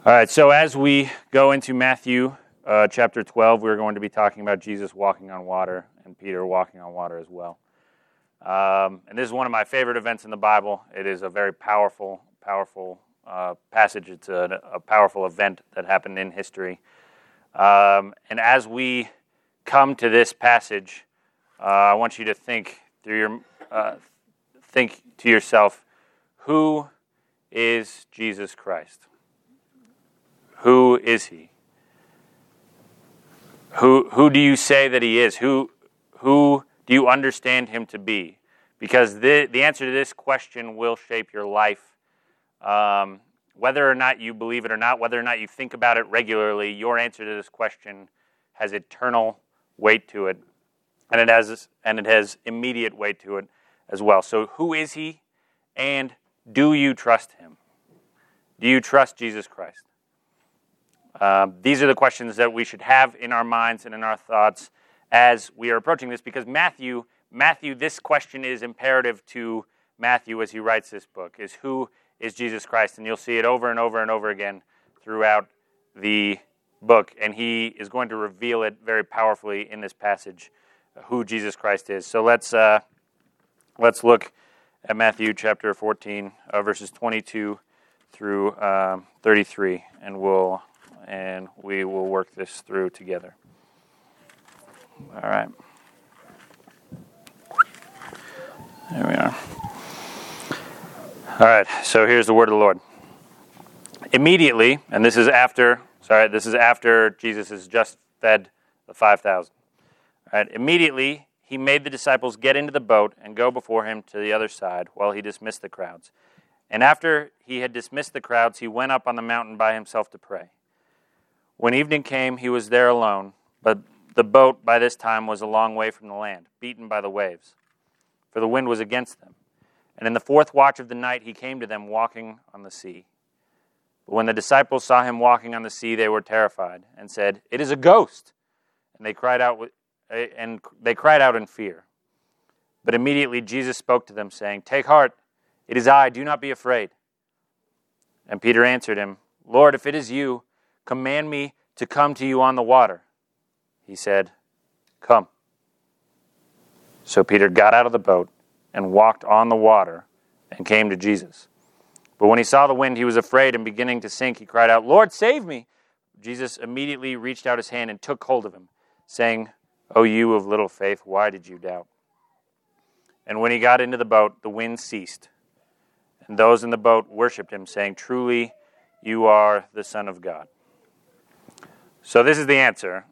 All right, so as we go into Matthew chapter 12, we're going to be talking about Jesus walking on water and Peter walking on water as well. And this is one of my favorite events in the Bible. It is a very powerful passage. It's a powerful event that happened in history. And as we come to this passage, I want you to think to yourself, who is Jesus Christ? Who is he? Who do you say that he is? Who do you understand him to be? Because the answer to this question will shape your life. Whether or not you believe it or not, whether or not you think about it regularly, your answer to this question has eternal weight to it, and it has immediate weight to it as well. So who is he, and do you trust him? Do you trust Jesus Christ? These are the questions that we should have in our minds and in our thoughts as we are approaching this, because Matthew, this question is imperative to Matthew as he writes this book, is who is Jesus Christ? And you'll see it over and over and over again throughout the book, and he is going to reveal it very powerfully in this passage, who Jesus Christ is. So let's look at Matthew chapter 14, verses 22 through 33, and we will work this through together. All right. There we are. All right, so here's the word of the Lord. Immediately, and this is after Jesus has just fed the 5,000. All right, immediately, he made the disciples get into the boat and go before him to the other side while he dismissed the crowds. And after he had dismissed the crowds, he went up on the mountain by himself to pray. When evening came, he was there alone, but the boat by this time was a long way from the land, beaten by the waves, for the wind was against them. And in the fourth watch of the night he came to them walking on the sea. But when the disciples saw him walking on the sea, they were terrified and said, "It is a ghost!" And they cried out in fear. But immediately Jesus spoke to them, saying, "Take heart, it is I, do not be afraid." And Peter answered him, "Lord, if it is you, command me to come to you on the water." He said, "Come." So Peter got out of the boat and walked on the water and came to Jesus. But when he saw the wind, he was afraid, and beginning to sink, he cried out, "Lord, save me!" Jesus immediately reached out his hand and took hold of him, saying, "O you of little faith, why did you doubt?" And when he got into the boat, the wind ceased, and those in the boat worshipped him, saying, "Truly, you are the Son of God." So this is the answer.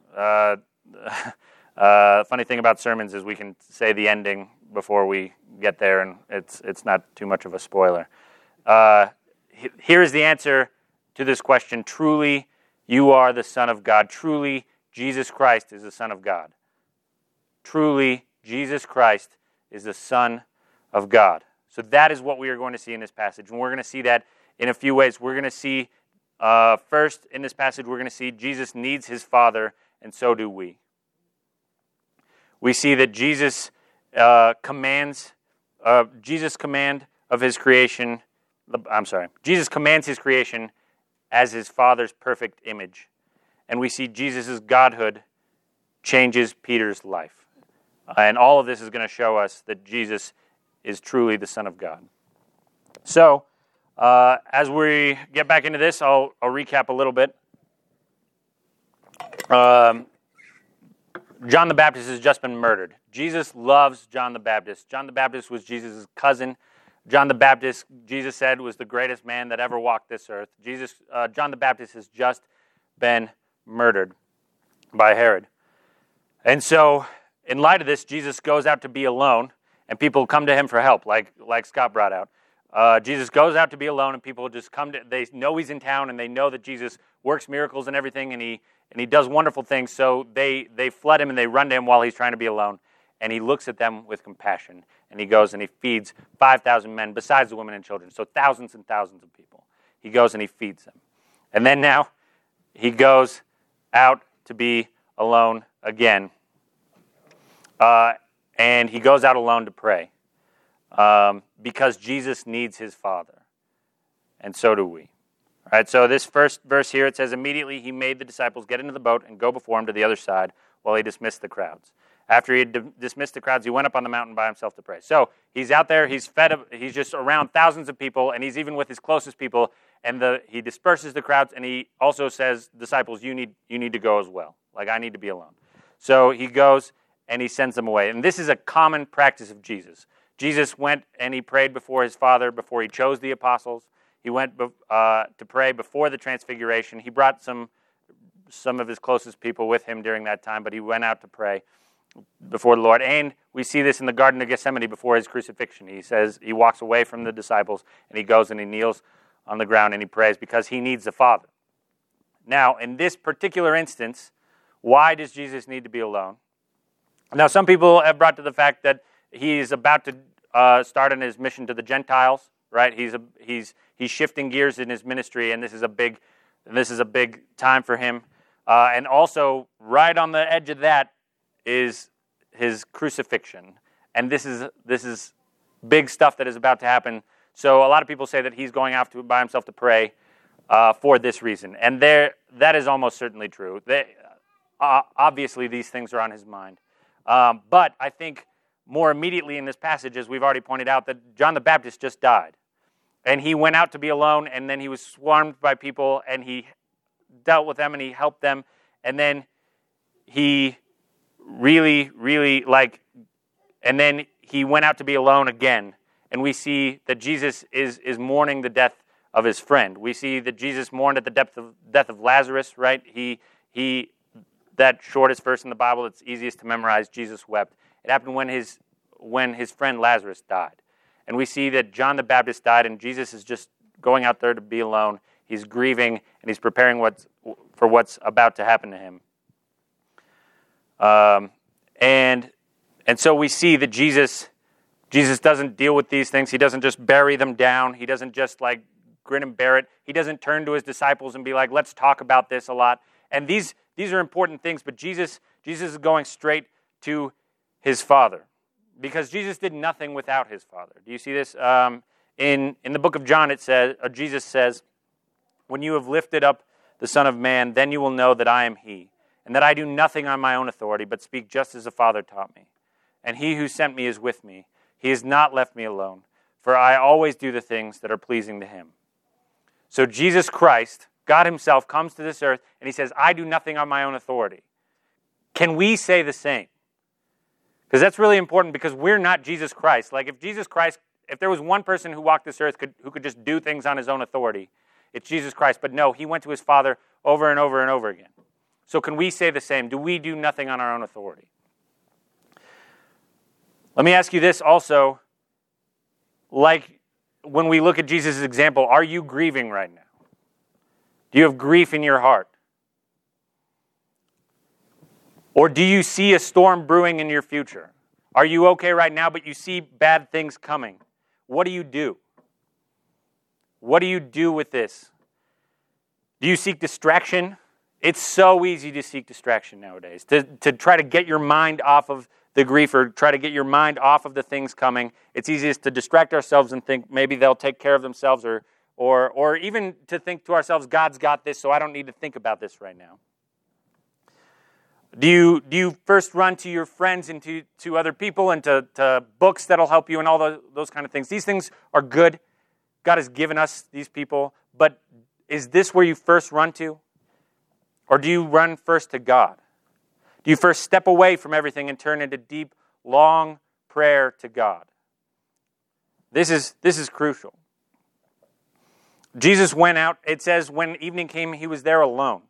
Funny thing about sermons is we can say the ending before we get there, and it's not too much of a spoiler. Here is the answer to this question. Truly, you are the Son of God. Truly, Jesus Christ is the Son of God. Truly, Jesus Christ is the Son of God. So that is what we are going to see in this passage, and we're going to see that in a few ways. We're going to see, first, in this passage, we're going to see Jesus needs his Father, and so do we. We see that Jesus' commands his creation as his Father's perfect image. And we see Jesus' godhood changes Peter's life. And all of this is going to show us that Jesus is truly the Son of God. So, as we get back into this, I'll recap a little bit. John the Baptist has just been murdered. Jesus loves John the Baptist. John the Baptist was Jesus' cousin. John the Baptist, Jesus said, was the greatest man that ever walked this earth. John the Baptist has just been murdered by Herod. And so, in light of this, Jesus goes out to be alone, and people come to him for help, like Scott brought out. Jesus goes out to be alone, and people just they know he's in town, and they know that Jesus works miracles and everything, and he does wonderful things, so they flood him and they run to him while he's trying to be alone. And he looks at them with compassion, and he goes and he feeds 5,000 men, besides the women and children, so thousands and thousands of people. He goes and he feeds them. And then now, he goes out to be alone again. And he goes out alone to pray. Because Jesus needs his Father. And so do we. All right, so this first verse here, it says, immediately he made the disciples get into the boat and go before him to the other side while he dismissed the crowds. After he had dismissed the crowds, he went up on the mountain by himself to pray. So he's out there, he's just around thousands of people, and he's even with his closest people, and he disperses the crowds, and he also says, disciples, you need to go as well. Like, I need to be alone. So he goes, and he sends them away. And this is a common practice of Jesus. Jesus went and he prayed before his Father before he chose the apostles. He went to pray before the transfiguration. He brought some of his closest people with him during that time, but he went out to pray before the Lord. And we see this in the Garden of Gethsemane before his crucifixion. He says he walks away from the disciples, and he goes and he kneels on the ground and he prays because he needs the Father. Now, in this particular instance, why does Jesus need to be alone? Now, some people have brought to the fact that he's about to start on his mission to the Gentiles. Right, he's shifting gears in his ministry, and this is a big time for him. And also, right on the edge of that is his crucifixion, and this is big stuff that is about to happen. So a lot of people say that he's going off by himself to pray for this reason, and that is almost certainly true. Obviously, these things are on his mind, but I think more immediately in this passage, as we've already pointed out, that John the Baptist just died. And he went out to be alone, and then he was swarmed by people, and he dealt with them, and he helped them. And then he really, and then he went out to be alone again. And we see that Jesus is mourning the death of his friend. We see that Jesus mourned at the death of Lazarus, right? He that shortest verse in the Bible, it's easiest to memorize, Jesus wept. It happened when his friend Lazarus died. And we see that John the Baptist died, and Jesus is just going out there to be alone. He's grieving, and he's preparing for what's about to happen to him. And so we see that Jesus doesn't deal with these things. He doesn't just bury them down. He doesn't just like grin and bear it. He doesn't turn to his disciples and be like, let's talk about this a lot. And these are important things, but Jesus is going straight to his Father. Because Jesus did nothing without his Father. Do you see this? In the book of John, it says, Jesus says, when you have lifted up the Son of Man, then you will know that I am he, and that I do nothing on my own authority, but speak just as the Father taught me. And he who sent me is with me. He has not left me alone, for I always do the things that are pleasing to him. So Jesus Christ, God himself, comes to this earth, and he says, I do nothing on my own authority. Can we say the same? Because that's really important, because we're not Jesus Christ. Like if there was one person who walked this earth who could just do things on his own authority, it's Jesus Christ. But no, he went to his Father over and over and over again. So can we say the same? Do we do nothing on our own authority? Let me ask you this also. Like when we look at Jesus' example, are you grieving right now? Do you have grief in your heart? Or do you see a storm brewing in your future? Are you okay right now, but you see bad things coming? What do you do? What do you do with this? Do you seek distraction? It's so easy to seek distraction nowadays, to try to get your mind off of the grief or try to get your mind off of the things coming. It's easiest to distract ourselves and think maybe they'll take care of themselves or even to think to ourselves, God's got this, so I don't need to think about this right now. Do you first run to your friends and to other people and to books that'll help you and all those kind of things? These things are good. God has given us these people. But is this where you first run to? Or do you run first to God? Do you first step away from everything and turn into deep, long prayer to God? This is crucial. Jesus went out. It says when evening came, he was there alone.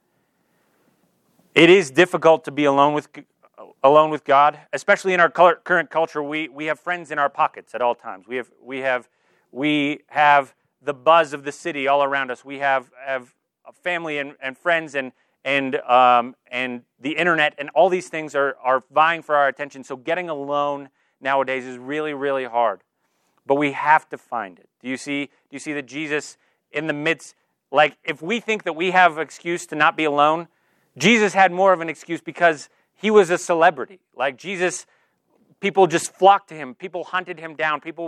It is difficult to be alone with God, especially in our current culture. We have friends in our pockets at all times. We have the buzz of the city all around us. We have family and friends and the internet, and all these things are vying for our attention. So getting alone nowadays is really, really hard. But we have to find it. Do you see that Jesus in the midst, like if we think that we have an excuse to not be alone, Jesus had more of an excuse because he was a celebrity. Like Jesus, people just flocked to him. People hunted him down. People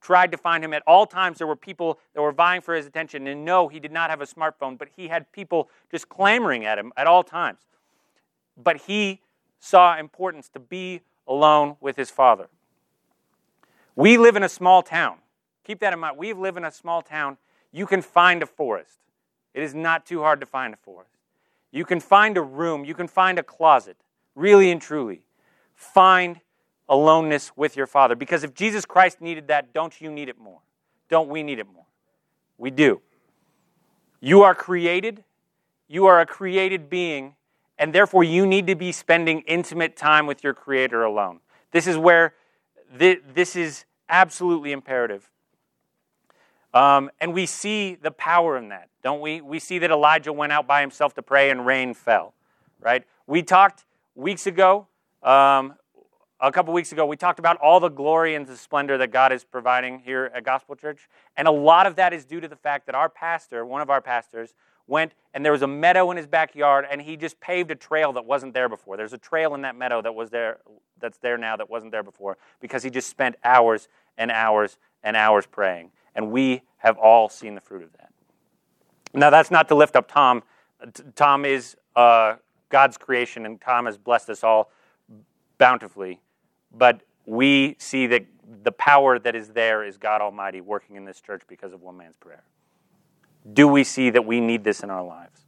tried to find him. At all times, there were people that were vying for his attention. And no, he did not have a smartphone, but he had people just clamoring at him at all times. But he saw importance to be alone with his Father. We live in a small town. Keep that in mind. We live in a small town. You can find a forest. It is not too hard to find a forest. You can find a room. You can find a closet. Really and truly. Find aloneness with your Father. Because if Jesus Christ needed that, don't you need it more? Don't we need it more? We do. You are created. You are a created being. And therefore, you need to be spending intimate time with your Creator alone. This is where this is absolutely imperative. And we see the power in that, don't we? We see that Elijah went out by himself to pray and rain fell, right? We talked weeks ago, a couple weeks ago, we talked about all the glory and the splendor that God is providing here at Gospel Church. And a lot of that is due to the fact that our pastor, one of our pastors, went and there was a meadow in his backyard and he just paved a trail that wasn't there before. There's a trail in that meadow that's there now that wasn't there before because he just spent hours and hours and hours praying. And we have all seen the fruit of that. Now, that's not to lift up Tom. Tom is God's creation, and Tom has blessed us all bountifully. But we see that the power that is there is God Almighty working in this church because of one man's prayer. Do we see that we need this in our lives?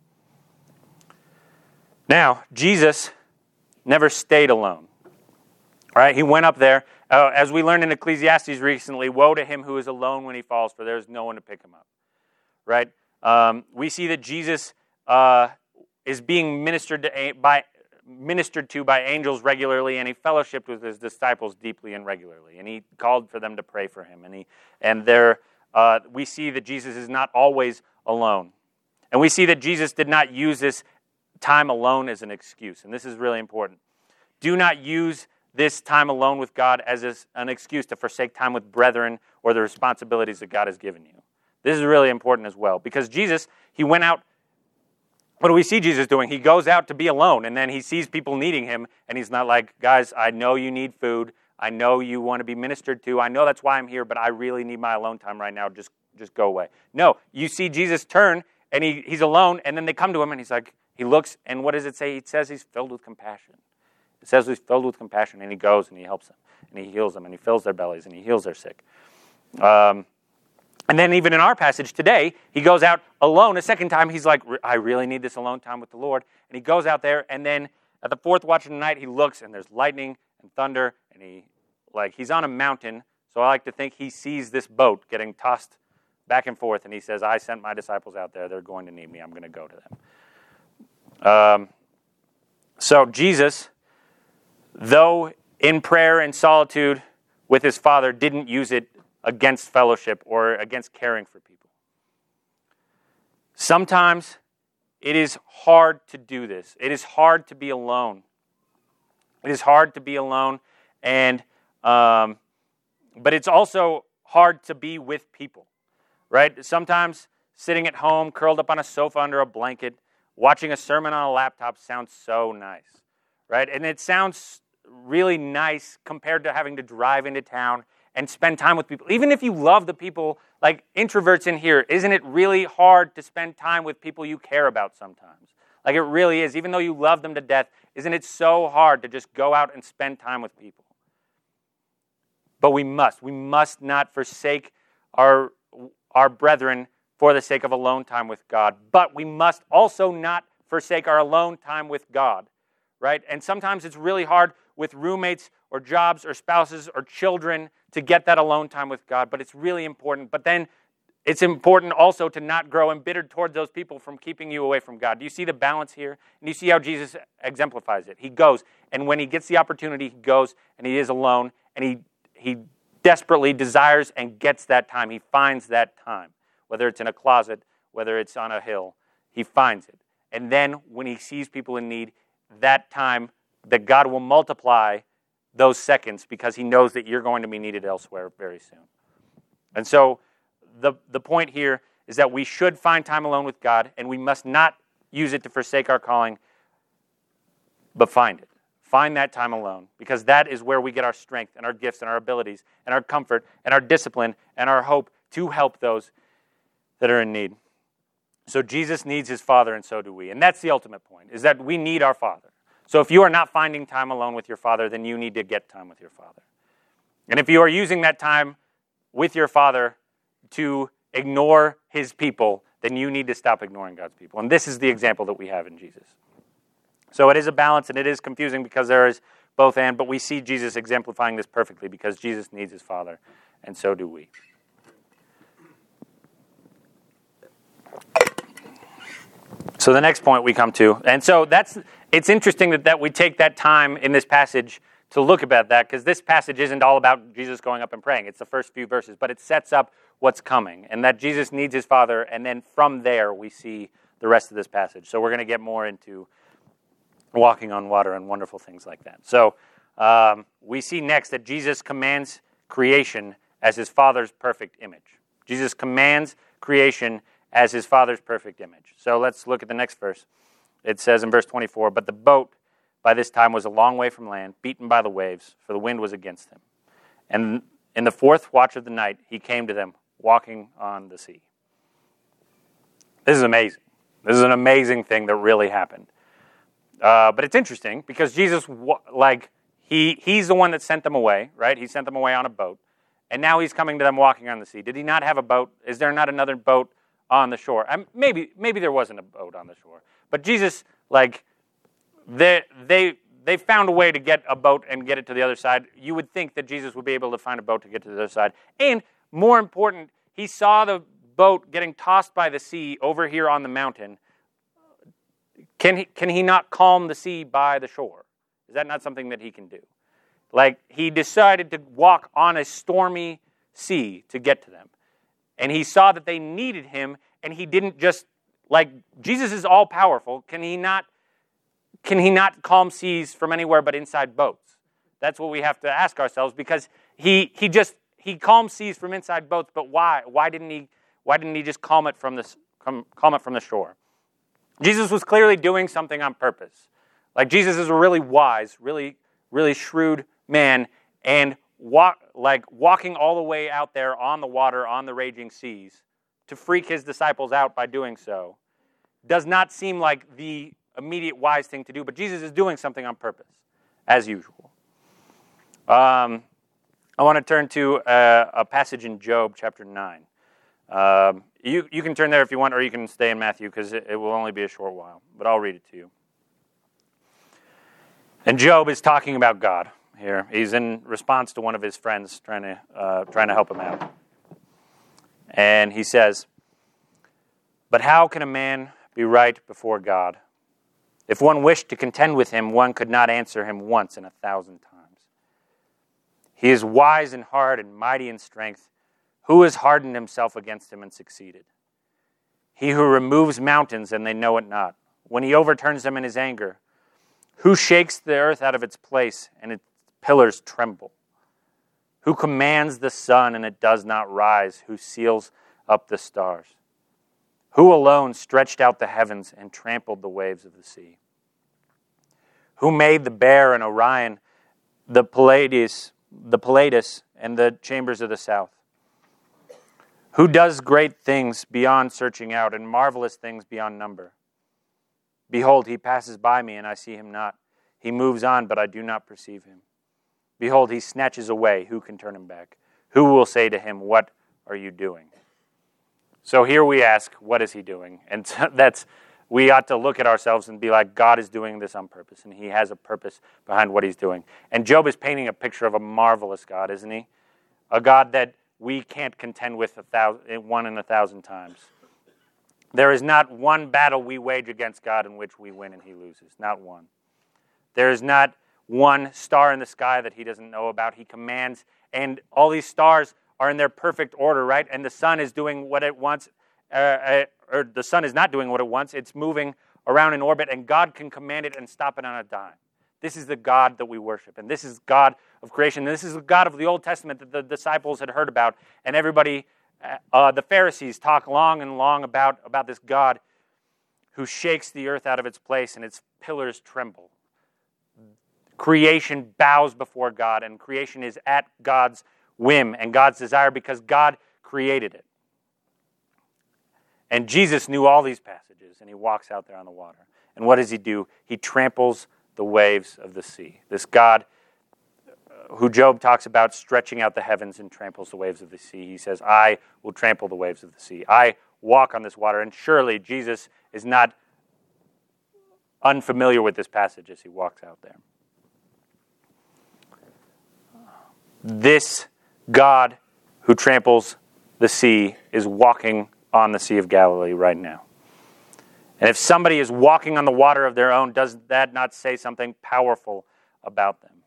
Now, Jesus never stayed alone. All right, he went up there. As we learned in Ecclesiastes recently, woe to him who is alone when he falls, for there is no one to pick him up. Right? We see that Jesus is being ministered to by angels regularly, and he fellowshiped with his disciples deeply and regularly, and he called for them to pray for him. We see that Jesus is not always alone, and we see that Jesus did not use this time alone as an excuse, and this is really important. Do not use this time alone with God as an excuse to forsake time with brethren or the responsibilities that God has given you. This is really important as well, because Jesus, he went out. What do we see Jesus doing? He goes out to be alone, and then he sees people needing him, and he's not like, guys, I know you need food. I know you want to be ministered to. I know that's why I'm here, but I really need my alone time right now. Just go away. No, you see Jesus turn, and he's alone, and then they come to him, and he's like, he looks, and what does it say? It says he's filled with compassion. It says he's filled with compassion, and he goes, and he helps them, and he heals them, and he fills their bellies, and he heals their sick. And then even in our passage today, he goes out alone a second time. He's like, I really need this alone time with the Lord. And he goes out there, and then at the fourth watch of the night, he looks, and there's lightning and thunder, and he's on a mountain. So I like to think he sees this boat getting tossed back and forth, and he says, I sent my disciples out there. They're going to need me. I'm going to go to them. So Jesus, though in prayer and solitude with his Father, didn't use it against fellowship or against caring for people. Sometimes it is hard to do this. It is hard to be alone. It is hard to be alone, but it's also hard to be with people, right? Sometimes sitting at home, curled up on a sofa under a blanket, watching a sermon on a laptop sounds so nice, right? And it sounds really nice compared to having to drive into town and spend time with people. Even if you love the people, like introverts in here, isn't it really hard to spend time with people you care about sometimes? Like it really is. Even though you love them to death, isn't it so hard to just go out and spend time with people? But we must not forsake our brethren for the sake of alone time with God. But we must also not forsake our alone time with God, right? And sometimes it's really hard with roommates or jobs or spouses or children to get that alone time with God, but it's really important. But then it's important also to not grow embittered towards those people from keeping you away from God. Do you see the balance here? And you see how Jesus exemplifies it. He goes, and when he gets the opportunity, he goes, and he is alone, and he desperately desires and gets that time. He finds that time, whether it's in a closet, whether it's on a hill, he finds it. And then when he sees people in need, that time that God will multiply those seconds because he knows that you're going to be needed elsewhere very soon. And so the point here is that we should find time alone with God, and we must not use it to forsake our calling, but find it. find that time alone, because that is where we get our strength and our gifts and our abilities and our comfort and our discipline and our hope to help those that are in need. So Jesus needs his Father, and so do we. And that's the ultimate point, is that we need our Father. So if you are not finding time alone with your Father, then you need to get time with your Father. And if you are using that time with your Father to ignore his people, then you need to stop ignoring God's people. And this is the example that we have in Jesus. So it is a balance, and it is confusing because there is both and, but we see Jesus exemplifying this perfectly because Jesus needs his Father, and so do we. So the next point we come to, and so it's interesting that we take that time in this passage to look about that, because this passage isn't all about Jesus going up and praying. It's the first few verses, but it sets up what's coming, and that Jesus needs his Father, and then from there we see the rest of this passage. So we're going to get more into walking on water and wonderful things like that. So we see next that Jesus commands creation as his Father's perfect image. Jesus commands creation as his Father's perfect image. So let's look at the next verse. It says in verse 24, "But the boat by this time was a long way from land, beaten by the waves, for the wind was against him. And in the fourth watch of the night, he came to them, walking on the sea." This is amazing. This is an amazing thing that really happened. But it's interesting because Jesus, he's the one that sent them away, right? He sent them away on a boat. And now he's coming to them walking on the sea. Did he not have a boat? Is there not another boat on the shore? Maybe there wasn't a boat on the shore. But Jesus, they found a way to get a boat and get it to the other side. You would think that Jesus would be able to find a boat to get to the other side. And more important, he saw the boat getting tossed by the sea over here on the mountain. Can he not calm the sea by the shore? Is that not something that he can do? He decided to walk on a stormy sea to get to them. And he saw that they needed him, and he didn't just, Jesus is all-powerful. Can he not calm seas from anywhere but inside boats? That's what we have to ask ourselves, because he calms seas from inside boats, but why? Why didn't he just calm it from the shore? Jesus was clearly doing something on purpose. Jesus is a really wise, really, really shrewd man, and walking all the way out there on the water, on the raging seas, to freak his disciples out by doing so, does not seem like the immediate wise thing to do, but Jesus is doing something on purpose, as usual. I want to turn to a passage in Job chapter 9. You can turn there if you want, or you can stay in Matthew, because it will only be a short while, but I'll read it to you. And Job is talking about God here. He's in response to one of his friends trying to help him out. And he says, "But how can a man be right before God? If one wished to contend with him, one could not answer him once in 1,000 times. He is wise in heart and mighty in strength. Who has hardened himself against him and succeeded? He who removes mountains and they know it not, when he overturns them in his anger. Who shakes the earth out of its place and its pillars tremble? Who commands the sun and it does not rise? Who seals up the stars? Who alone stretched out the heavens and trampled the waves of the sea? Who made the bear and Orion, the Pleiades and the chambers of the south? Who does great things beyond searching out and marvelous things beyond number? Behold, he passes by me and I see him not. He moves on, but I do not perceive him. Behold, he snatches away. Who can turn him back? Who will say to him, what are you doing?" So here we ask, what is he doing? And we ought to look at ourselves and be like, God is doing this on purpose, and he has a purpose behind what he's doing. And Job is painting a picture of a marvelous God, isn't he? A God that we can't contend with 1 in 1,000 times. There is not one battle we wage against God in which we win and he loses. Not one. There is not one star in the sky that he doesn't know about. He commands, and all these stars are in their perfect order, right? And the sun is doing what it wants, or the sun is not doing what it wants. It's moving around in orbit, and God can command it and stop it on a dime. This is the God that we worship, and this is God of creation. And this is the God of the Old Testament that the disciples had heard about, and everybody, the Pharisees, talk long and long about this God who shakes the earth out of its place and its pillars tremble. creation bows before God, and creation is at God's whim and God's desire because God created it. And Jesus knew all these passages, and he walks out there on the water. And what does he do? He tramples the waves of the sea. This God who Job talks about stretching out the heavens and tramples the waves of the sea. He says, I will trample the waves of the sea. I walk on this water. And surely Jesus is not unfamiliar with this passage as he walks out there. This God who tramples the sea is walking on the Sea of Galilee right now. And if somebody is walking on the water of their own, does that not say something powerful about them?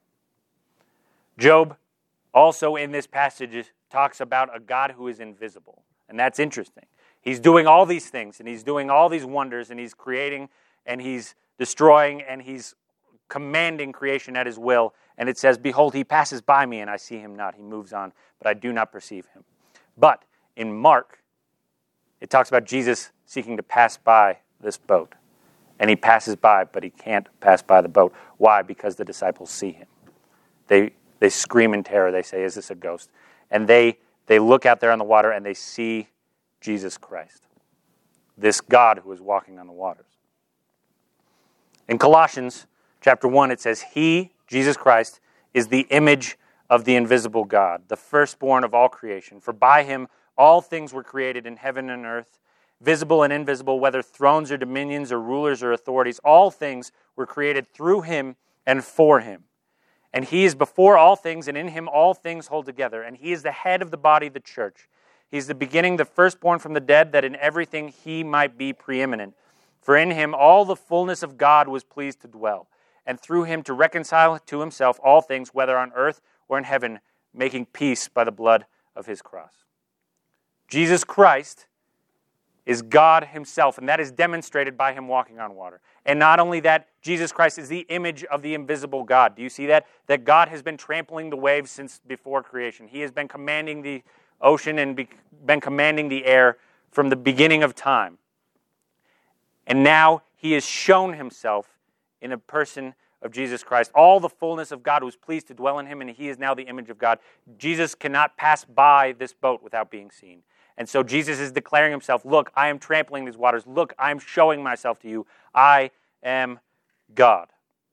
Job also in this passage talks about a God who is invisible. And that's interesting. He's doing all these things, and he's doing all these wonders, and he's creating, and he's destroying, and he's commanding creation at his will. And it says, behold, he passes by me, and I see him not. He moves on, but I do not perceive him. But in Mark, it talks about Jesus seeking to pass by this boat. And he passes by, but he can't pass by the boat. Why? Because the disciples see him. They scream in terror. They say, is this a ghost? And they look out there on the water, and they see Jesus Christ, this God who is walking on the waters. In Colossians chapter 1, it says, he, Jesus Christ, is the image of the invisible God, the firstborn of all creation. For by him all things were created in heaven and earth, visible and invisible, whether thrones or dominions or rulers or authorities. All things were created through him and for him. And he is before all things, and in him all things hold together. And he is the head of the body, the church. He is the beginning, the firstborn from the dead, that in everything he might be preeminent. For in him all the fullness of God was pleased to dwell, and through him to reconcile to himself all things, whether on earth or in heaven, making peace by the blood of his cross. Jesus Christ is God himself, and that is demonstrated by him walking on water. And not only that, Jesus Christ is the image of the invisible God. Do you see that? That God has been trampling the waves since before creation. He has been commanding the ocean and been commanding the air from the beginning of time. And now he has shown himself in a person of Jesus Christ. All the fullness of God was pleased to dwell in him, and he is now the image of God. Jesus cannot pass by this boat without being seen. And so Jesus is declaring himself, look, I am trampling these waters. Look, I am showing myself to you. I am God.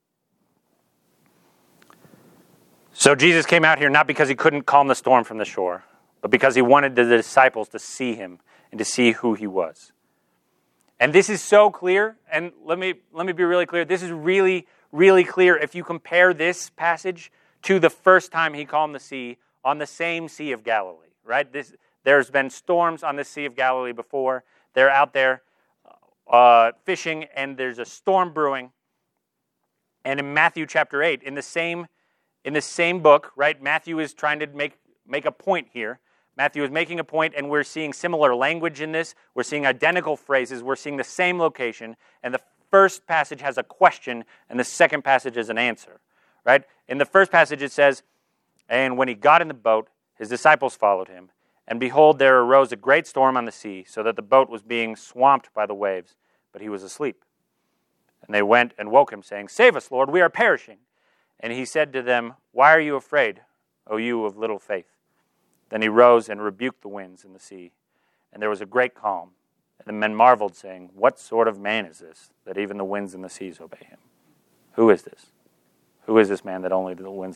So Jesus came out here not because he couldn't calm the storm from the shore, but because he wanted the disciples to see him and to see who he was. And this is so clear, and let me be really clear. This is really, really clear if you compare this passage to the first time he calmed the sea on the same Sea of Galilee, right? There's been storms on the Sea of Galilee before. They're out there fishing, and there's a storm brewing. And in Matthew chapter 8, in the same book, right, Matthew is trying to make a point here. Matthew is making a point, and we're seeing similar language in this. We're seeing identical phrases. We're seeing the same location. And the first passage has a question, and the second passage is an answer, right? In the first passage it says, and when he got in the boat, his disciples followed him. And behold, there arose a great storm on the sea, so that the boat was being swamped by the waves, but he was asleep. And they went and woke him, saying, save us, Lord, we are perishing. And he said to them, why are you afraid, O you of little faith? Then he rose and rebuked the winds and the sea, and there was a great calm. And the men marveled, saying, what sort of man is this, that even the winds and the seas obey him? Who is this? Who is this man that only the winds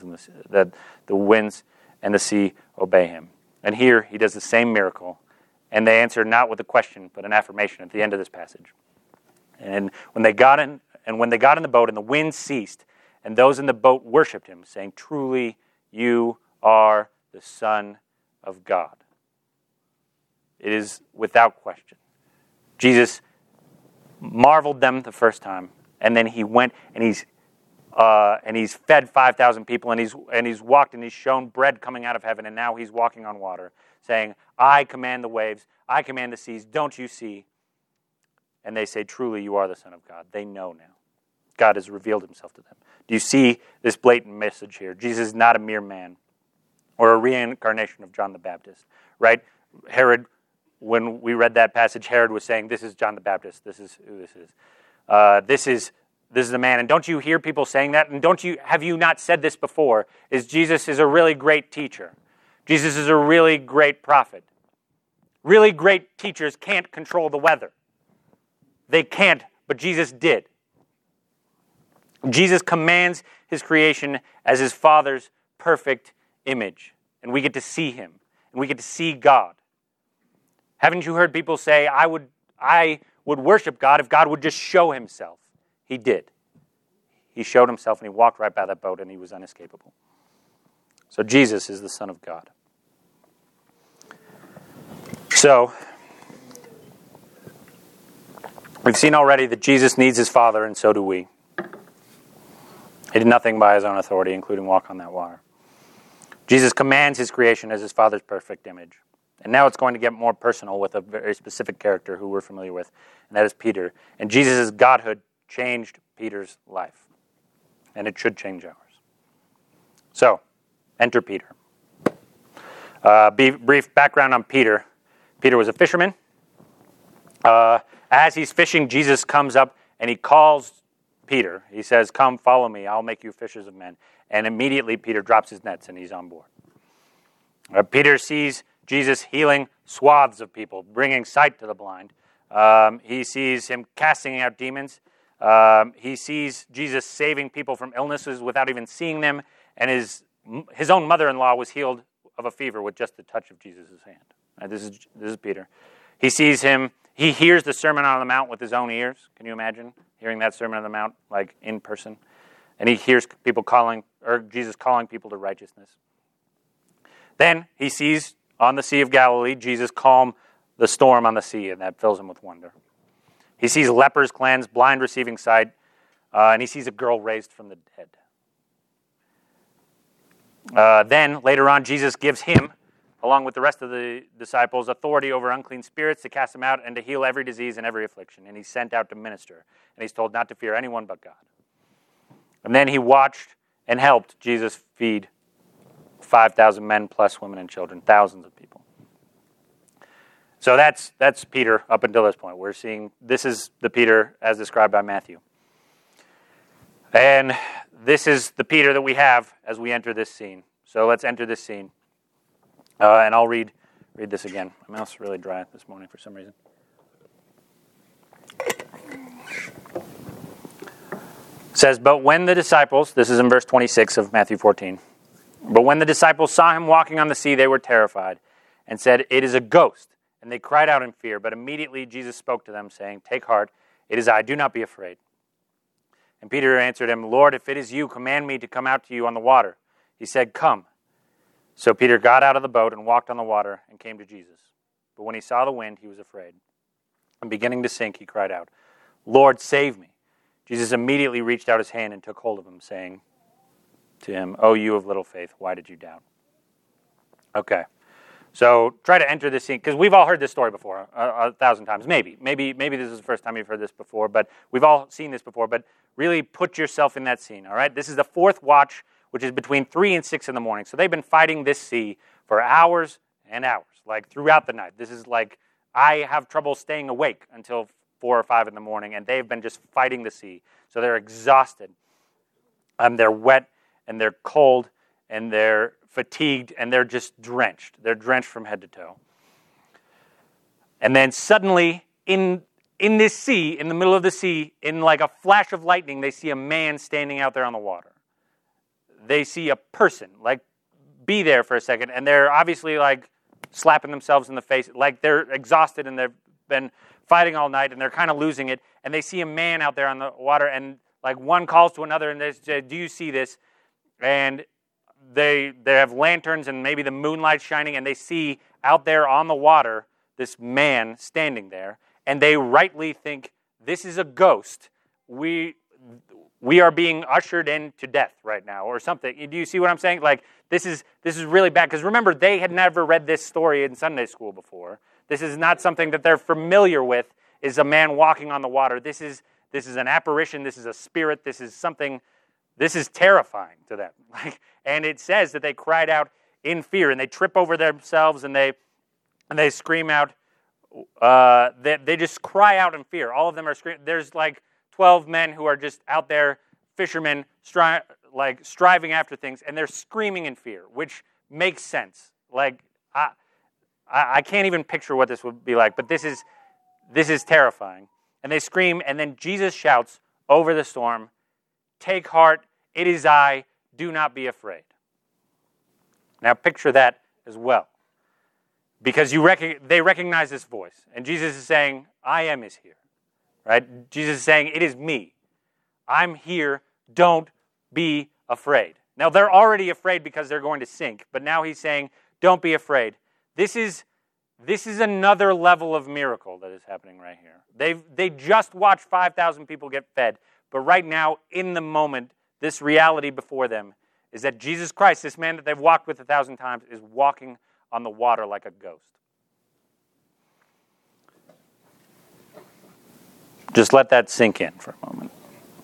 and the sea obey him? And here he does the same miracle, and they answer not with a question, but an affirmation at the end of this passage. And when they got in the boat, and the wind ceased, and those in the boat worshipped him, saying, truly you are the Son of God. It is without question. Jesus marveled them the first time, and then he went and he's fed 5,000 people, and he's walked and he's shown bread coming out of heaven, and now he's walking on water, saying, I command the waves, I command the seas, don't you see? And they say, truly you are the Son of God. They know now. God has revealed himself to them. Do you see this blatant message here? Jesus is not a mere man or a reincarnation of John the Baptist, right? Herod, when we read that passage, Herod was saying, this is John the Baptist. This is who this is. this is a man. And don't you hear people saying that? And have you not said this before? Jesus is a really great teacher. Jesus is a really great prophet. Really great teachers can't control the weather. They can't, but Jesus did. Jesus commands his creation as his Father's perfect image. And we get to see him. And we get to see God. Haven't you heard people say, I would worship God if God would just show himself? He did. He showed himself and he walked right by that boat and he was unescapable. So Jesus is the Son of God. So, we've seen already that Jesus needs his Father, and so do we. He did nothing by his own authority, including walk on that water. Jesus commands his creation as his Father's perfect image. And now it's going to get more personal with a very specific character who we're familiar with, and that is Peter. And Jesus' godhood changed Peter's life. And it should change ours. So, enter Peter. Brief background on Peter. Peter was a fisherman. As he's fishing, Jesus comes up and he calls Peter. He says, come, follow me. I'll make you fishers of men. And immediately Peter drops his nets and he's on board. Peter sees Jesus healing swaths of people, bringing sight to the blind. He sees him casting out demons. He sees Jesus saving people from illnesses without even seeing them. And his own mother-in-law was healed of a fever with just the touch of Jesus' hand. This is Peter. He sees him. He hears the Sermon on the Mount with his own ears. Can you imagine hearing that Sermon on the Mount like in person? And he hears Jesus calling people to righteousness. Then he sees on the Sea of Galilee Jesus calm the storm on the sea, and that fills him with wonder. He sees lepers cleansed, blind receiving sight, and he sees a girl raised from the dead. Then later on, Jesus gives him, along with the rest of the disciples, authority over unclean spirits to cast them out and to heal every disease and every affliction. And he's sent out to minister. And he's told not to fear anyone but God. And then he watched and helped Jesus feed 5,000 men plus women and children, thousands of people. So that's Peter up until this point. We're seeing this is the Peter as described by Matthew. And this is the Peter that we have as we enter this scene. So let's enter this scene. And I'll read this again. My mouth's really dry this morning for some reason. It says, but when the disciples, this is in verse 26 of Matthew 14, but when the disciples saw him walking on the sea, they were terrified and said, it is a ghost. And they cried out in fear. But immediately Jesus spoke to them, saying, take heart, it is I, do not be afraid. And Peter answered him, Lord, if it is you, command me to come out to you on the water. He said, come. So Peter got out of the boat and walked on the water and came to Jesus. But when he saw the wind, he was afraid. And beginning to sink, he cried out, Lord, save me. Jesus immediately reached out his hand and took hold of him, saying to him, O you of little faith, why did you doubt? Okay. So try to enter this scene, because we've all heard this story before, 1,000 times. Maybe this is the first time you've heard this before, but we've all seen this before. But really put yourself in that scene, all right? This is the fourth watch, which is between 3 and 6 in the morning. So they've been fighting this sea for hours and hours, like throughout the night. This is like, I have trouble staying awake until 4 or 5 in the morning, and they've been just fighting the sea. So they're exhausted. They're wet, and they're cold, and they're fatigued, and they're just drenched. They're drenched from head to toe. And then suddenly, in this sea, in the middle of the sea, in like a flash of lightning, they see a man standing out there on the water. They see a person, like, be there for a second, and they're obviously, like, slapping themselves in the face, like they're exhausted and they've been fighting all night and they're kind of losing it, and they see a man out there on the water, and, like, one calls to another and they say, do you see this? And they have lanterns and maybe the moonlight shining, and they see out there on the water this man standing there, and they rightly think, this is a ghost. We are being ushered into death right now, or something. Do you see what I'm saying? Like, this is really bad. Because remember, they had never read this story in Sunday school before. This is not something that they're familiar with, is a man walking on the water. This is an apparition. This is a spirit. This is terrifying to them. And it says that they cried out in fear, and they trip over themselves, and they scream out. They just cry out in fear. All of them are screaming. There's like 12 men who are just out there, fishermen, striving after things, and they're screaming in fear, which makes sense. Like, I can't even picture what this would be like, but this is terrifying. And they scream, and then Jesus shouts over the storm, "Take heart, it is I, do not be afraid." Now picture that as well. Because they recognize this voice. And Jesus is saying, "I am is here." Right? Jesus is saying, "It is me. I'm here. Don't be afraid." Now they're already afraid because they're going to sink. But now he's saying, "Don't be afraid." This is another level of miracle that is happening right here. They just watched 5,000 people get fed. But right now, in the moment, this reality before them is that Jesus Christ, this man that they've walked with 1,000 times, is walking on the water like a ghost. Just let that sink in for a moment.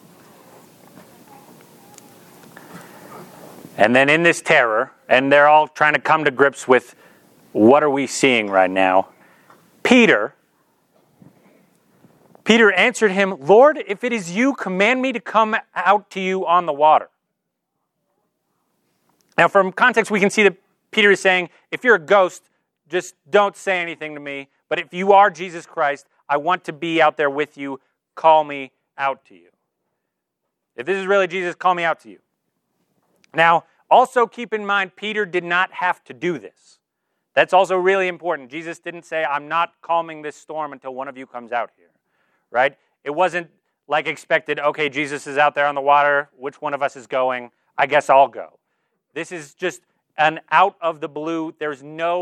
And then in this terror, and they're all trying to come to grips with what are we seeing right now, Peter answered him, "Lord, if it is you, command me to come out to you on the water." Now, from context, we can see that Peter is saying, if you're a ghost, just don't say anything to me. But if you are Jesus Christ, I want to be out there with you. Call me out to you. If this is really Jesus, call me out to you. Now, also keep in mind, Peter did not have to do this. That's also really important. Jesus didn't say, "I'm not calming this storm until one of you comes out here." Right? It wasn't like expected, okay, Jesus is out there on the water. Which one of us is going? I guess I'll go. This is just an out of the blue. There's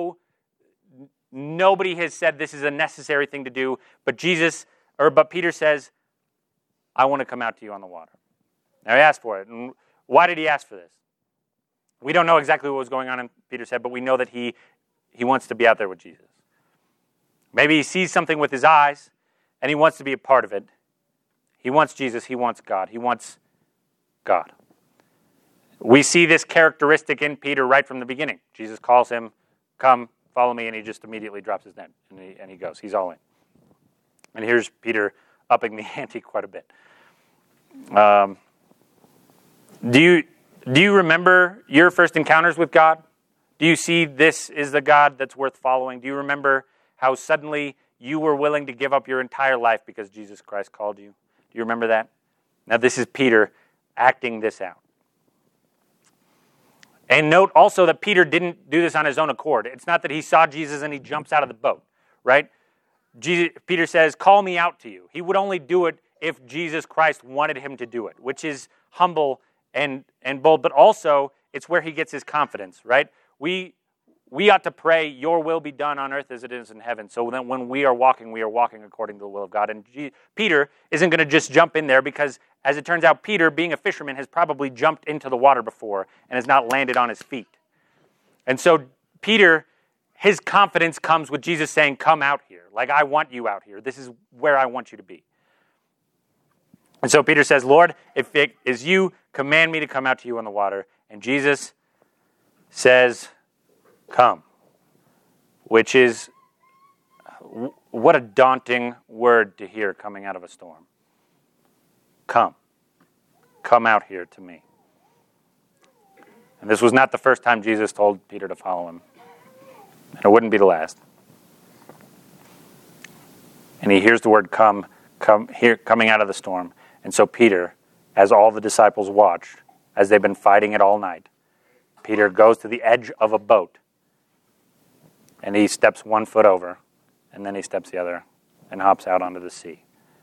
nobody has said this is a necessary thing to do. But Peter says, "I want to come out to you on the water." Now he asked for it. And why did he ask for this? We don't know exactly what was going on in Peter's head, but we know that he wants to be out there with Jesus. Maybe he sees something with his eyes, and he wants to be a part of it. He wants Jesus. He wants God. He wants God. We see this characteristic in Peter right from the beginning. Jesus calls him, "Come, follow me," and he just immediately drops his net, and he goes. He's all in. And here's Peter upping the ante quite a bit. Do you remember your first encounters with God? Do you see this is the God that's worth following? Do you remember how suddenly you were willing to give up your entire life because Jesus Christ called you? Do you remember that? Now this is Peter acting this out. And note also that Peter didn't do this on his own accord. It's not that he saw Jesus and he jumps out of the boat, right? Peter says, "Call me out to you." He would only do it if Jesus Christ wanted him to do it, which is humble and bold, but also it's where he gets his confidence, right? We ought to pray, "Your will be done on earth as it is in heaven." So then when we are walking according to the will of God. And Peter isn't going to just jump in there because, as it turns out, Peter, being a fisherman, has probably jumped into the water before and has not landed on his feet. And so Peter, his confidence comes with Jesus saying, "Come out here. Like, I want you out here. This is where I want you to be." And so Peter says, "Lord, if it is you, command me to come out to you on the water." And Jesus says, "Come," which is, what a daunting word to hear coming out of a storm. Come out here to me. And this was not the first time Jesus told Peter to follow him. And it wouldn't be the last. And he hears the word come here, coming out of the storm. And so Peter, as all the disciples watched, as they've been fighting it all night, Peter goes to the edge of a boat, and he steps one foot over, and then he steps the other, and hops out onto the sea.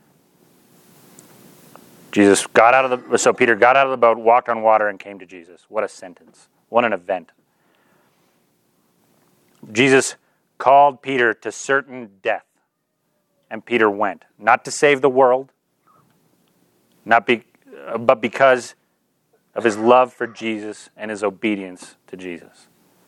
So Peter got out of the boat, walked on water, and came to Jesus. What a sentence. What an event. Jesus called Peter to certain death, and Peter went. Not to save the world, but because of his love for Jesus and his obedience to Jesus.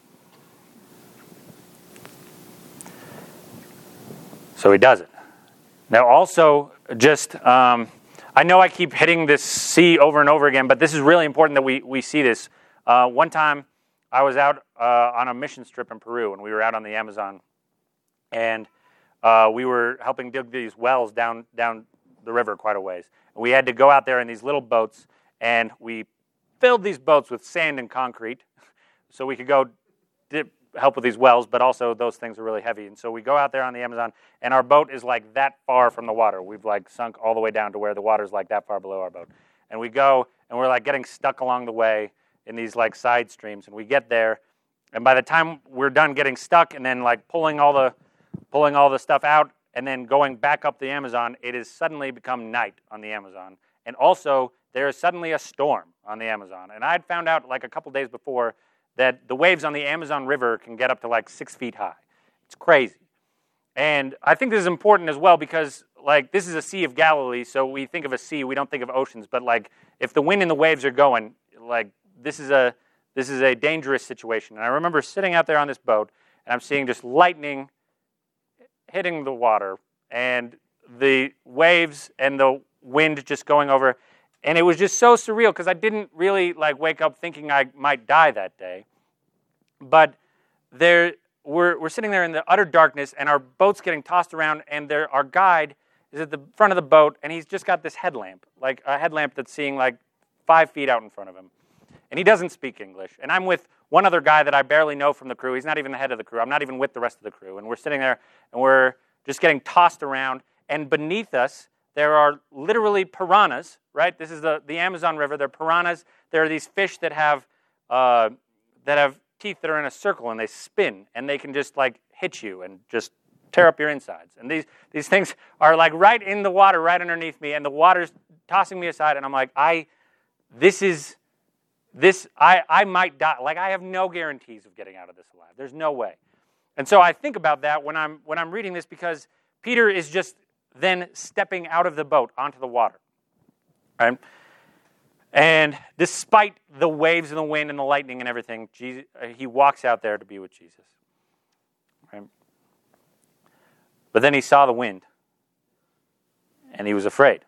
So he does it. Now also, I know I keep hitting this sea over and over again, but this is really important that we see this. One time, I was out on a mission trip in Peru, and we were out on the Amazon, and we were helping dig these wells down the river quite a ways. And we had to go out there in these little boats, and we filled these boats with sand and concrete so we could go help with these wells, but also those things are really heavy. And so we go out there on the Amazon, and our boat is like that far from the water. We've like sunk all the way down to where the water's like that far below our boat. And we go, and we're like getting stuck along the way in these like side streams. And we get there, and by the time we're done getting stuck and then like pulling all the stuff out and then going back up the Amazon, it has suddenly become night on the Amazon. And also, there is suddenly a storm on the Amazon. And I'd found out like a couple days before that the waves on the Amazon River can get up to like 6 feet high. It's crazy. And I think this is important as well because like this is a Sea of Galilee, so we think of a sea, we don't think of oceans. But like if the wind and the waves are going, like this is a dangerous situation. And I remember sitting out there on this boat, and I'm seeing just lightning hitting the water, and the waves and the wind just going over. And it was just so surreal because I didn't really like wake up thinking I might die that day. But we're sitting there in the utter darkness, and our boat's getting tossed around, and our guide is at the front of the boat, and he's just got this headlamp, like a headlamp that's seeing like 5 feet out in front of him. And he doesn't speak English. And I'm with one other guy that I barely know from the crew. He's not even the head of the crew. I'm not even with the rest of the crew. And we're sitting there, and we're just getting tossed around. And beneath us, there are literally piranhas, right? This is the Amazon River. They're piranhas. There are these fish that have teeth that are in a circle, and they spin, and they can just like hit you and just tear up your insides. And these things are like right in the water, right underneath me, and the water's tossing me aside, and I'm like, I might die. Like I have no guarantees of getting out of this alive. There's no way. And so I think about that when I'm reading this because Peter is just then stepping out of the boat onto the water. Right? And despite the waves and the wind and the lightning and everything, he walks out there to be with Jesus. Right? But then he saw the wind, and he was afraid.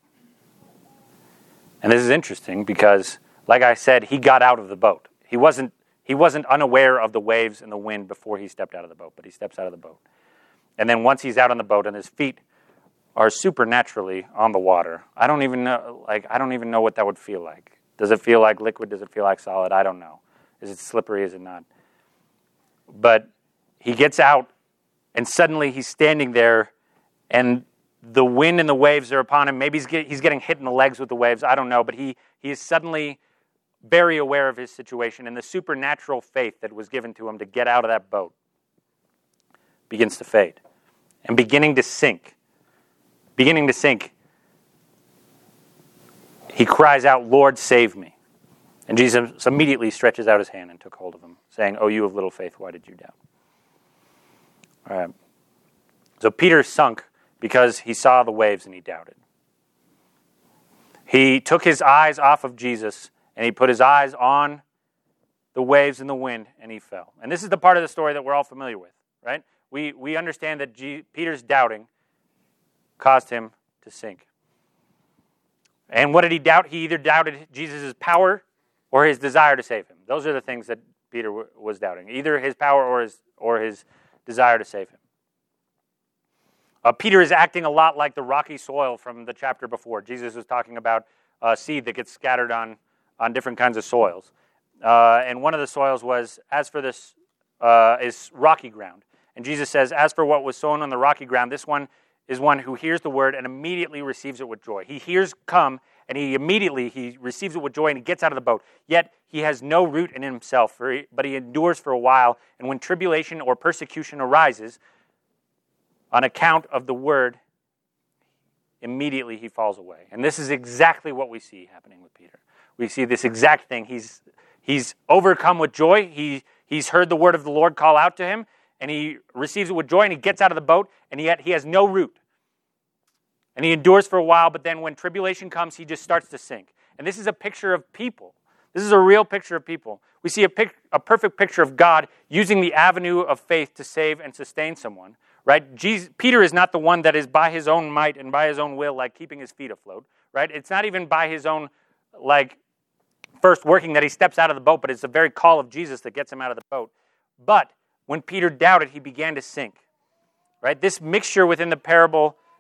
And this is interesting because, like I said, he got out of the boat. He wasn't unaware of the waves and the wind before he stepped out of the boat, but he steps out of the boat. And then once he's out on the boat and his feet are supernaturally on the water, I don't even know what that would feel like. Does it feel like liquid? Does it feel like solid? I don't know. Is it slippery? Is it not? But he gets out, and suddenly he's standing there, and the wind and the waves are upon him. Maybe he's getting hit in the legs with the waves. I don't know. But he is suddenly very aware of his situation, and the supernatural faith that was given to him to get out of that boat begins to fade and beginning to sink. He cries out, "Lord, save me." And Jesus immediately stretches out his hand and took hold of him, saying, "Oh, you of little faith, why did you doubt?" All right. So Peter sunk because he saw the waves and he doubted. He took his eyes off of Jesus and he put his eyes on the waves and the wind, and he fell. And this is the part of the story that we're all familiar with, right? We understand that Peter's doubting caused him to sink. And what did he doubt? He either doubted Jesus' power or his desire to save him. Those are the things that Peter was doubting. Either his power or his desire to save him. Peter is acting a lot like the rocky soil from the chapter before. Jesus was talking about seed that gets scattered on different kinds of soils. And one of the soils was, as for this, is rocky ground. And Jesus says, as for what was sown on the rocky ground, this one is one who hears the word and immediately receives it with joy. He hears come, and he receives it with joy, and he gets out of the boat. Yet he has no root in himself, but he endures for a while. And when tribulation or persecution arises on account of the word, immediately he falls away. And this is exactly what we see happening with Peter. We see this exact thing. He's overcome with joy. He's heard the word of the Lord call out to him, and he receives it with joy, and he gets out of the boat, and yet he has no root. And he endures for a while, but then when tribulation comes, he just starts to sink. And this is a picture of people. This is a real picture of people. We see a perfect picture of God using the avenue of faith to save and sustain someone. Right? Peter is not the one that is by his own might and by his own will, like keeping his feet afloat. Right? It's not even by his own, like, first working that he steps out of the boat, but it's the very call of Jesus that gets him out of the boat. But when Peter doubted, he began to sink. Right? This mixture within the parable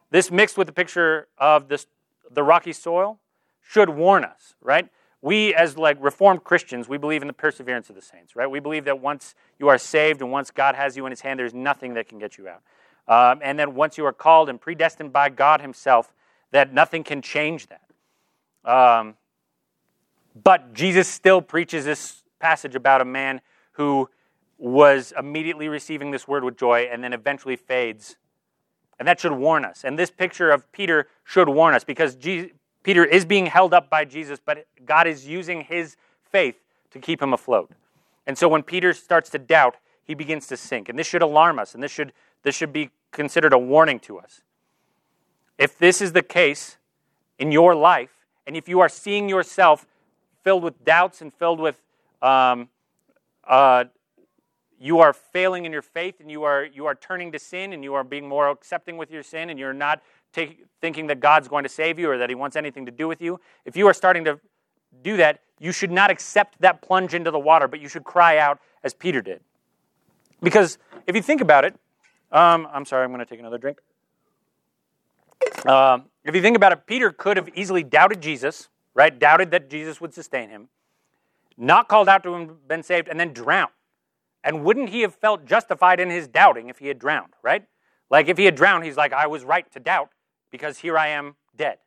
this mixed with the picture of the rocky soil should warn us, right? We, as like Reformed Christians, we believe in the perseverance of the saints, right? We believe that once you are saved and once God has you in his hand, there's nothing that can get you out. And that once you are called and predestined by God himself, that nothing can change that. But Jesus still preaches this passage about a man who was immediately receiving this word with joy and then eventually fades. And that should warn us. And this picture of Peter should warn us because Peter is being held up by Jesus, but God is using his faith to keep him afloat. And so when Peter starts to doubt, he begins to sink. And this should alarm us, and this should be considered a warning to us. If this is the case in your life, and if you are seeing yourself filled with doubts and filled with you are failing in your faith, and you are turning to sin, and you are being more accepting with your sin, and you're not thinking that God's going to save you or that he wants anything to do with you. If you are starting to do that, you should not accept that plunge into the water, but you should cry out as Peter did. Because if you think about it, I'm sorry, I'm going to take another drink. If you think about it, Peter could have easily doubted Jesus, right? Doubted that Jesus would sustain him, not called out to him, been saved, and then drowned. And wouldn't he have felt justified in his doubting if he had drowned, right? Like if he had drowned, he's like, I was right to doubt because here I am dead.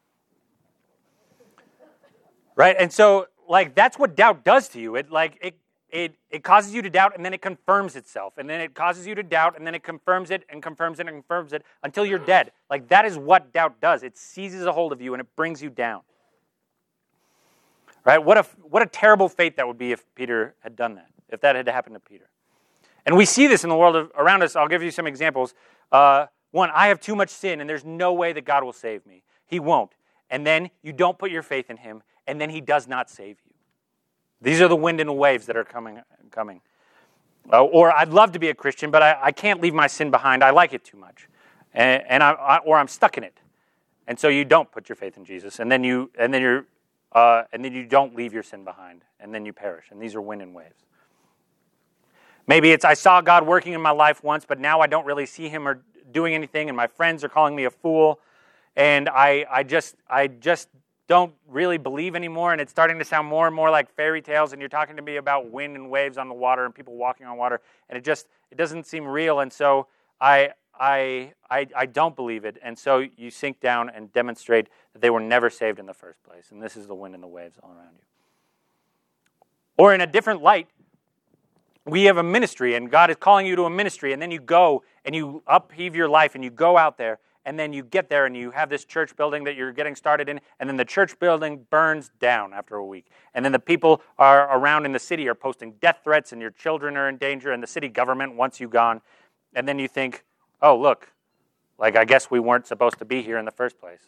Right? And so like that's what doubt does to you. It causes you to doubt and then it confirms itself. And then it causes you to doubt and then it confirms it and confirms it and confirms it until you're dead. Like that is what doubt does. It seizes a hold of you and it brings you down. Right? What a terrible fate that would be if Peter had done that. If that had happened to Peter. And we see this in the world around us. I'll give you some examples. One, I have too much sin and there's no way that God will save me. He won't. And then you don't put your faith in him and then he does not save you. These are the wind and the waves that are coming. Or I'd love to be a Christian, but I can't leave my sin behind. I like it too much. Or I'm stuck in it. And so you don't put your faith in Jesus. And then you don't leave your sin behind. And then you perish. And these are wind and waves. Maybe it's I saw God working in my life once, but now I don't really see him or doing anything, and my friends are calling me a fool, and I just don't really believe anymore, and it's starting to sound more and more like fairy tales, and you're talking to me about wind and waves on the water and people walking on water, and it doesn't seem real, and so I don't believe it, and so you sink down and demonstrate that they were never saved in the first place, and this is the wind and the waves all around you. Or in a different light, we have a ministry, and God is calling you to a ministry, and then you go and you upheave your life, and you go out there, and then you get there, and you have this church building that you're getting started in, and then the church building burns down after a week. And then the people around in the city are posting death threats, and your children are in danger, and the city government wants you gone. And then you think, oh, look, like I guess we weren't supposed to be here in the first place.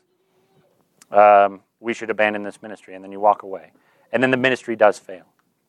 We should abandon this ministry, and then you walk away. And then the ministry does fail.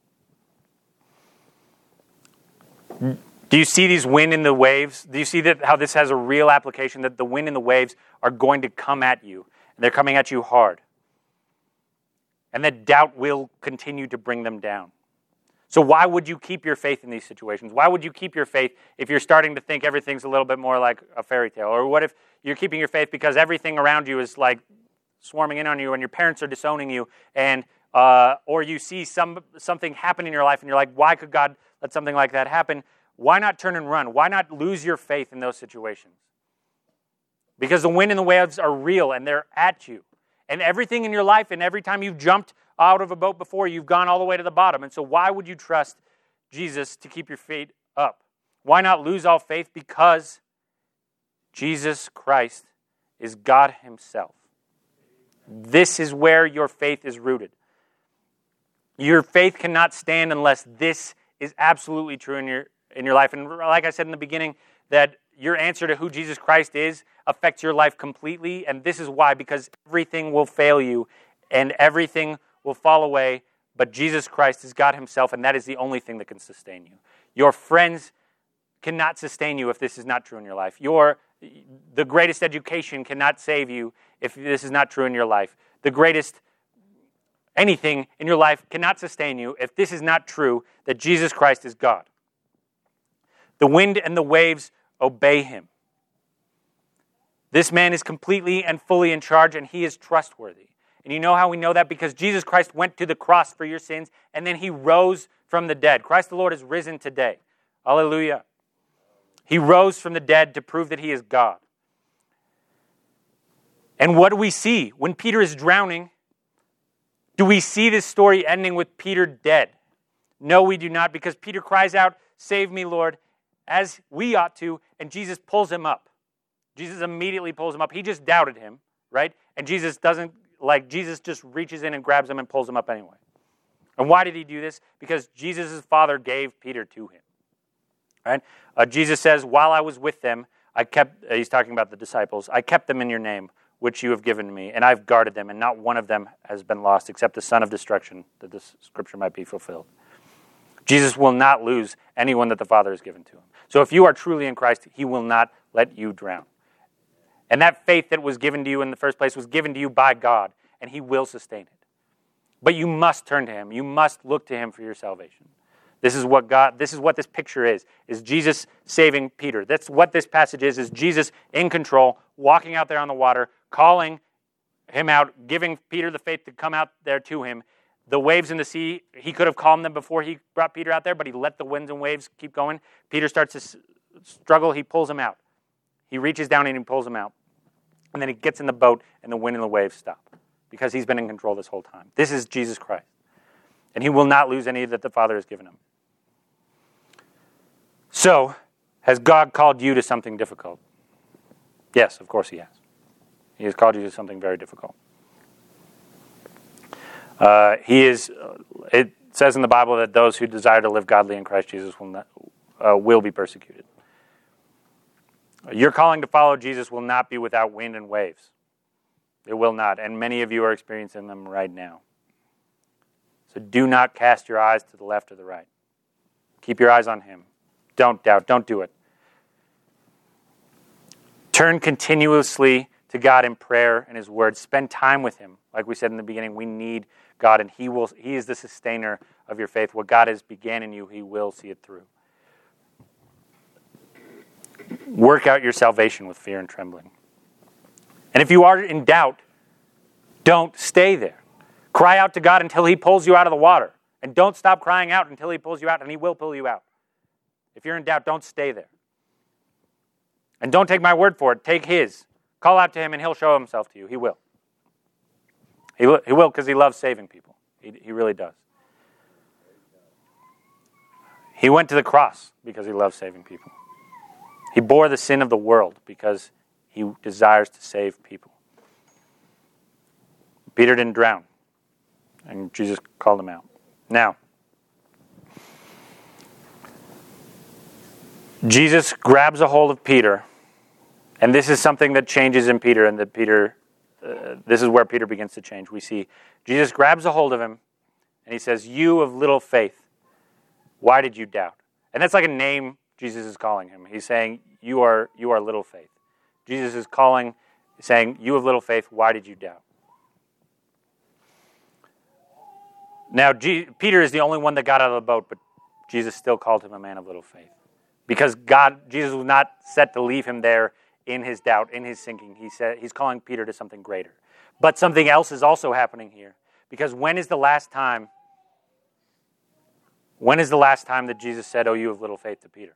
Do you see these wind and the waves? Do you see that how this has a real application, that the wind and the waves are going to come at you, and they're coming at you hard? And that doubt will continue to bring them down. So why would you keep your faith in these situations? Why would you keep your faith if you're starting to think everything's a little bit more like a fairy tale? Or what if you're keeping your faith because everything around you is like swarming in on you and your parents are disowning you, and or you see something happen in your life and you're like, why could God let something like that happen? Why not turn and run? Why not lose your faith in those situations? Because the wind and the waves are real and they're at you. And everything in your life, and every time you've jumped out of a boat before, you've gone all the way to the bottom. And so why would you trust Jesus to keep your feet up? Why not lose all faith? Because Jesus Christ is God himself. This is where your faith is rooted. Your faith cannot stand unless this is absolutely true in your life. And like I said in the beginning, that your answer to who Jesus Christ is affects your life completely. And this is why, because everything will fail you and everything will fall away, but Jesus Christ is God himself, and that is the only thing that can sustain you. Your friends cannot sustain you if this is not true in your life. The greatest education cannot save you if this is not true in your life. The greatest anything in your life cannot sustain you if this is not true, that Jesus Christ is God. The wind and the waves obey him. This man is completely and fully in charge, and he is trustworthy. And you know how we know that? Because Jesus Christ went to the cross for your sins, and then he rose from the dead. Christ the Lord is risen today. Hallelujah. He rose from the dead to prove that he is God. And what do we see? When Peter is drowning, do we see this story ending with Peter dead? No, we do not, because Peter cries out, "Save me, Lord," as we ought to, and Jesus pulls him up. Jesus immediately pulls him up. He just doubted him, right? And Jesus just reaches in and grabs him and pulls him up anyway. And why did he do this? Because Jesus' Father gave Peter to him. Right? Jesus says, "While I was with them, he's talking about the disciples, "I kept them in your name, which you have given me, and I've guarded them, and not one of them has been lost, except the son of destruction, that this scripture might be fulfilled." Jesus will not lose anyone that the Father has given to him. So if you are truly in Christ, he will not let you drown. And that faith that was given to you in the first place was given to you by God, and he will sustain it. But you must turn to him. You must look to him for your salvation. This is what this picture is Jesus saving Peter. That's what this passage is Jesus in control, walking out there on the water, calling him out, giving Peter the faith to come out there to him. The waves in the sea, he could have calmed them before he brought Peter out there, but he let the winds and waves keep going. Peter starts to struggle, he pulls him out. He reaches down and he pulls him out. And then he gets in the boat and the wind and the waves stop because he's been in control this whole time. This is Jesus Christ. And he will not lose any that the Father has given him. So, has God called you to something difficult? Yes, of course he has. He has called you to something very difficult. It says in the Bible that those who desire to live godly in Christ Jesus will be persecuted. Your calling to follow Jesus will not be without wind and waves. It will not, and many of you are experiencing them right now. So do not cast your eyes to the left or the right. Keep your eyes on him. Don't doubt. Don't do it. Turn continuously to God in prayer and his word. Spend time with him. Like we said in the beginning, we need God, and he is the sustainer of your faith. What God has began in you, he will see it through. Work out your salvation with fear and trembling. And if you are in doubt, don't stay there. Cry out to God until he pulls you out of the water. And don't stop crying out until he pulls you out, and he will pull you out. If you're in doubt, don't stay there. And don't take my word for it. Take his. Call out to him, and he'll show himself to you. He will. He will because he loves saving people. He really does. He went to the cross because he loves saving people. He bore the sin of the world because he desires to save people. Peter didn't drown, and Jesus called him out. Now, Jesus grabs a hold of Peter, and this is something that changes in Peter, and that this is where Peter begins to change. We see Jesus grabs a hold of him, and he says, "You of little faith, why did you doubt?" And that's like a name Jesus is calling him. He's saying, you are little faith. Jesus is saying, "You of little faith, why did you doubt?" Now, Peter is the only one that got out of the boat, but Jesus still called him a man of little faith. Because Jesus was not set to leave him there in his doubt, in his sinking. He's calling Peter to something greater. But something else is also happening here. Because when is the last time that Jesus said, "Oh, you of little faith," to Peter?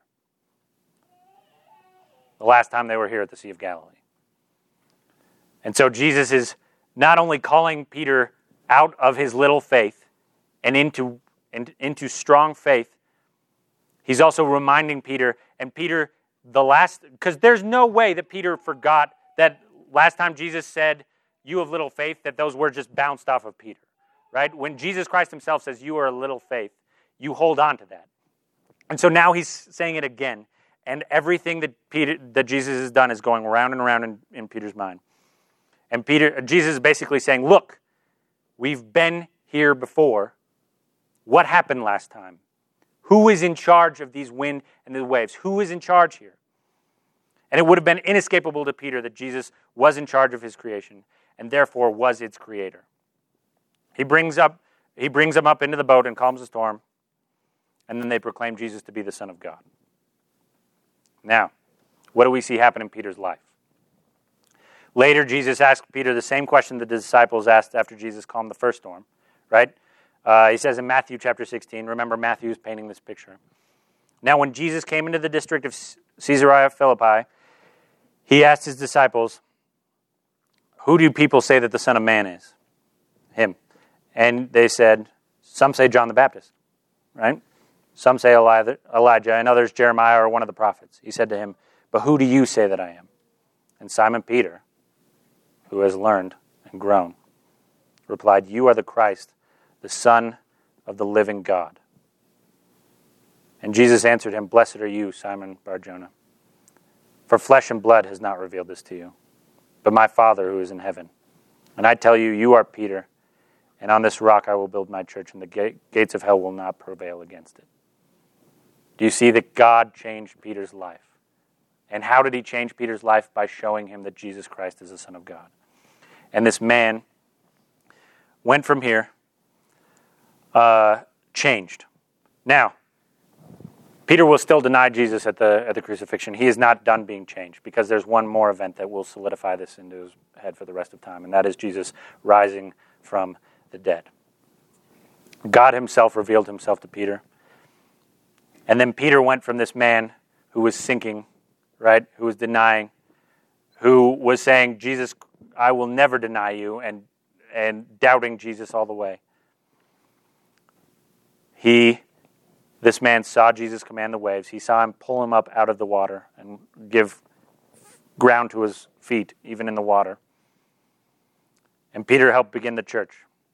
The last time they were here at the Sea of Galilee. And so Jesus is not only calling Peter out of his little faith and into strong faith, he's also reminding Peter, because there's no way that Peter forgot that last time Jesus said, "You of little faith," that those words just bounced off of Peter, right? When Jesus Christ himself says, "You are a little faith," you hold on to that. And so now he's saying it again, and everything that Jesus has done is going round and around in Peter's mind. And Jesus is basically saying, "Look, we've been here before. What happened last time? Who is in charge of these wind and the waves? Who is in charge here?" And it would have been inescapable to Peter that Jesus was in charge of his creation and therefore was its creator. He brings them up into the boat and calms the storm, and then they proclaim Jesus to be the Son of God. Now, what do we see happen in Peter's life? Later, Jesus asked Peter the same question the disciples asked after Jesus calmed the first storm, right? He says in Matthew chapter 16, remember Matthew is painting this picture. Now, when Jesus came into the district of Caesarea Philippi, he asked his disciples, who do people say that the Son of Man is? Him. And they said, some say John the Baptist, right? Some say Elijah, and others Jeremiah or one of the prophets. He said to him, but who do you say that I am? And Simon Peter, who has learned and grown, replied, you are the Christ, the Son of the living God. And Jesus answered him, blessed are you, Simon Bar-Jonah, for flesh and blood has not revealed this to you, but my Father who is in heaven. And I tell you, you are Peter, and on this rock I will build my church, and the gates of hell will not prevail against it. Do you see that God changed Peter's life? And how did he change Peter's life? By showing him that Jesus Christ is the Son of God. And this man went from here, changed. Now, Peter will still deny Jesus at the crucifixion. He is not done being changed, because there's one more event that will solidify this into his head for the rest of time, and that is Jesus rising from the dead. God himself revealed himself to Peter. And then Peter went from this man who was sinking, right, who was denying, who was saying, Jesus, I will never deny you, and doubting Jesus all the way. This man saw Jesus command the waves. He saw him pull him up out of the water and give ground to his feet, even in the water. And Peter helped begin the church.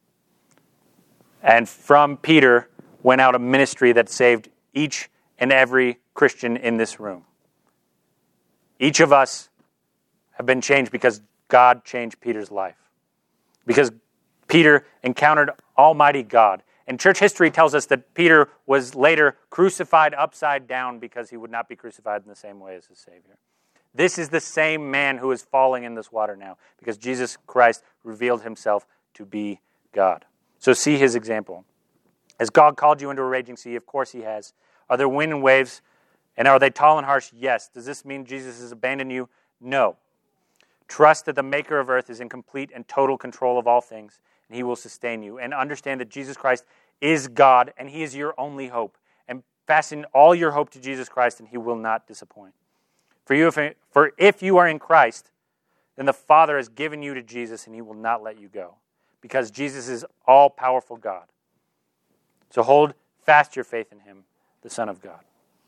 And from Peter went out a ministry that saved each and every Christian in this room. Each of us have been changed because God changed Peter's life. Because Peter encountered Almighty God. And church history tells us that Peter was later crucified upside down because he would not be crucified in the same way as his Savior. This is the same man who is falling in this water now, because Jesus Christ revealed himself to be God. So see his example. Has God called you into a raging sea? Of course he has. Are there wind and waves? And are they tall and harsh? Yes. Does this mean Jesus has abandoned you? No. Trust that the maker of earth is in complete and total control of all things, and he will sustain you. And understand that Jesus Christ is God, and he is your only hope. And fasten all your hope to Jesus Christ, and he will not disappoint. For if you are in Christ, then the Father has given you to Jesus, and he will not let you go, because Jesus is all-powerful God. So hold fast your faith in him, the Son of God.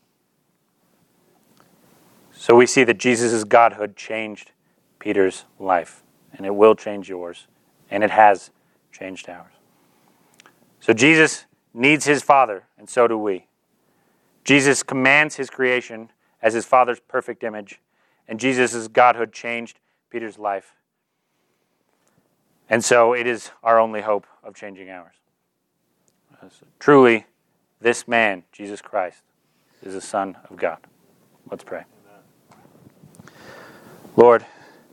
So we see that Jesus' godhood changed Peter's life, and it will change yours, and it has changed ours. So Jesus needs his Father, and so do we. Jesus commands his creation as his Father's perfect image, and Jesus' godhood changed Peter's life. And so it is our only hope of changing ours. So truly, this man, Jesus Christ, is the Son of God. Let's pray. Lord,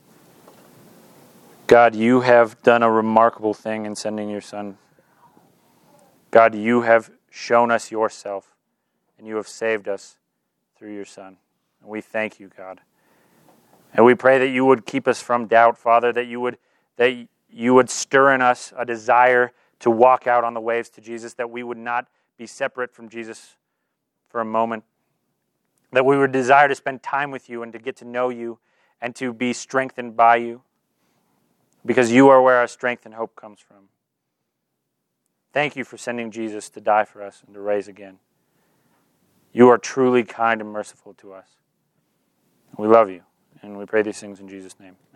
God, you have done a remarkable thing in sending your Son. God, you have shown us yourself, and you have saved us through your Son. And we thank you, God. And we pray that you would keep us from doubt, Father, that you would stir in us a desire to walk out on the waves to Jesus, that we would not be separate from Jesus for a moment, that we would desire to spend time with you and to get to know you and to be strengthened by you, because you are where our strength and hope comes from. Thank you for sending Jesus to die for us and to rise again. You are truly kind and merciful to us. We love you, and we pray these things in Jesus' name.